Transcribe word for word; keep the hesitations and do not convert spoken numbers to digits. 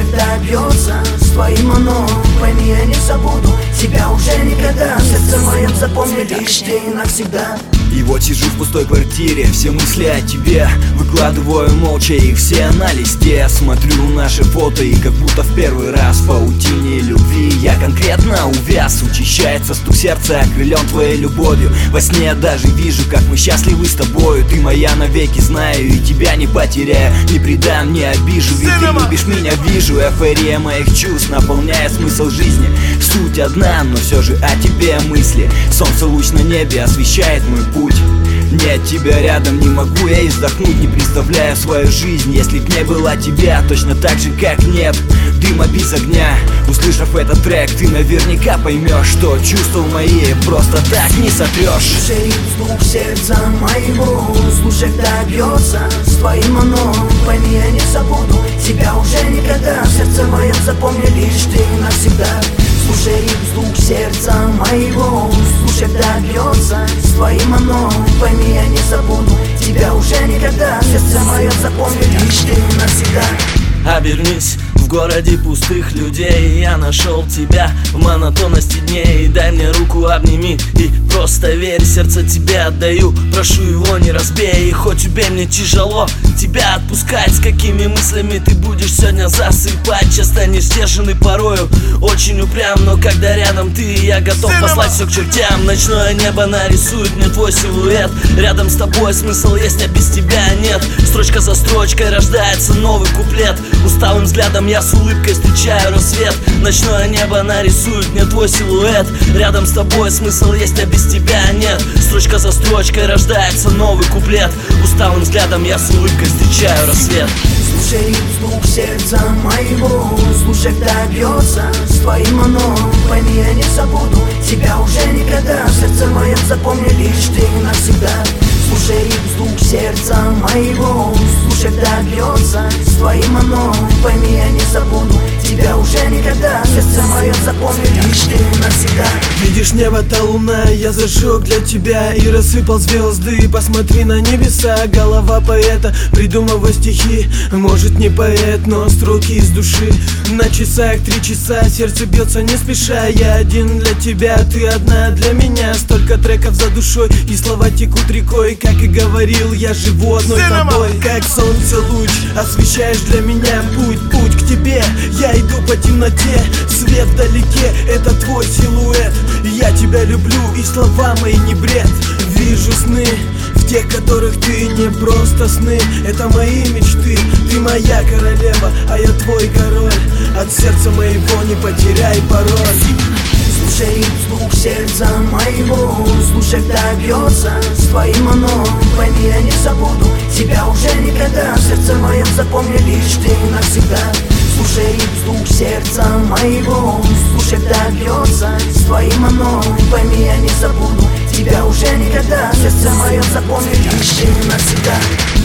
всегда бьется с твоим оно. Пойми, я не забуду тебя уже никогда. В сердце моем запомни лишь ты навсегда. И вот сижу в пустой квартире, все мысли о тебе выкладываю молча их все на листе. Смотрю наши фото и как будто в первый раз в паутине любви я конкретно увяз. Учащается стук сердца, окрылен твоей любовью. Во сне я даже вижу, как мы счастливы с тобою. Ты моя навеки, знаю, и тебя не потеряю. Не предам, не обижу, ведь ты любишь меня, вижу. Эйфория моих чувств наполняет смысл жизни. Суть одна, но все же о тебе мысли. Солнце луч на небе освещает мой путь. Нет тебя рядом, не могу я и вздохнуть. Не представляю свою жизнь, если б не было тебя. Точно так же, как нет дыма без огня. Услышав этот трек, ты наверняка поймешь, что чувства мои просто так не сотрешь. Слушай стук сердца моего, слушай, когда бьется с твоим оно. Пойми, я не забуду тебя уже никогда. В сердце моем запомни лишь ты навсегда. Слушай стук сердца моего, слушай, когда бьется с твоим оно. Пойми, я не забуду тебя уже никогда. В сердце моем запомни лишь ты навсегда. Обернись, в городе пустых людей я нашел тебя в монотонности дней. Дай мне руку, обними и просто верь. Сердце тебе отдаю, прошу его не разбей. И хоть убей, мне тяжело тебя отпускать. С какими мыслями ты будешь сегодня засыпать? Часто не сдержанный порою, очень упрям. Но когда рядом ты, я готов послать все к чертям. Ночное небо нарисует мне твой силуэт. Рядом с тобой смысл есть, а без тебя нет. Строчка за строчкой рождается новый куплет. Усталым взглядом я с улыбкой встречаю рассвет. Ночное небо нарисует мне твой силуэт. Рядом с тобой смысл есть, а без тебя нет. Строчка за строчкой рождается новый куплет. Усталым взглядом я с улыбкой встречаю рассвет. Слушай стук сердца моего, слушай, когда бьется с твоим оно. Пойми, я не забуду тебя уже никогда. В сердце моем запомни лишь ты навсегда. Слушай стук сердца моего, слушай, когда бьется с твоим оно. Пойми, я не забуду тебя уже никогда. В сердце моем запомни лишь ты навсегда. Видишь, небо, та луна, я зажег для тебя и рассыпал звезды. Посмотри на небеса, голова поэта, придумывая стихи. Может, не поэт, но строки из души. На часах три часа, сердце бьется не спеша. Я один для тебя, ты одна для меня. Столько треков за душой, и слова текут рекой. Как и говорил, я живу одной тобой. Как солнце луч, освещаешь для меня путь. Путь к тебе, я иду по темноте. Свет вдалеке, это твой силуэт. Я тебя люблю, и слова мои не бред. Вижу сны, в тех, которых ты не просто сны. Это мои мечты, ты моя королева, а я твой король. От сердца моего не потеряй пароль. Слушай стук сердца моего, слушай, когда бьется с твоим оно. Пойми, я не забуду тебя уже никогда. В сердце моем запомни лишь ты навсегда. Слушай стук сердца моего, слушай, когда бьется с твоим оно. Пойми, я не забуду тебя уже никогда. В сердце моем запомни лишь ты навсегда.